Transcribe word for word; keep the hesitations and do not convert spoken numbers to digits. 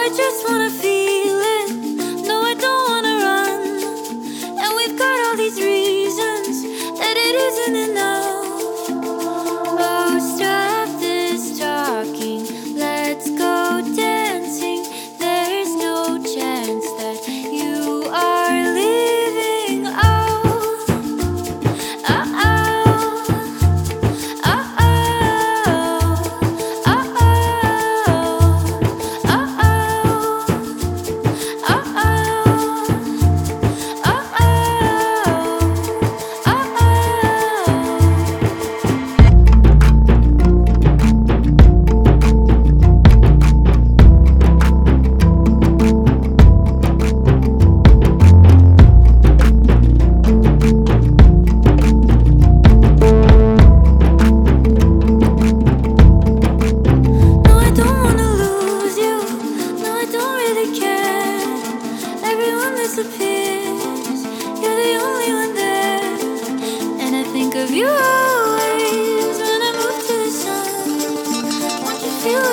I just wanna feel it. No, I don't wanna run. And we've got all these reasons that it isn't enough. Oh, stop this talking. Let's go dancing. There's no chance that you are leaving. Oh, oh, oh, oh, oh, oh, oh, no, I don't wanna lose you. No, I don't really care. Everyone disappears. You're the only one there. And I think of you always when I move to the sun. Won't you feel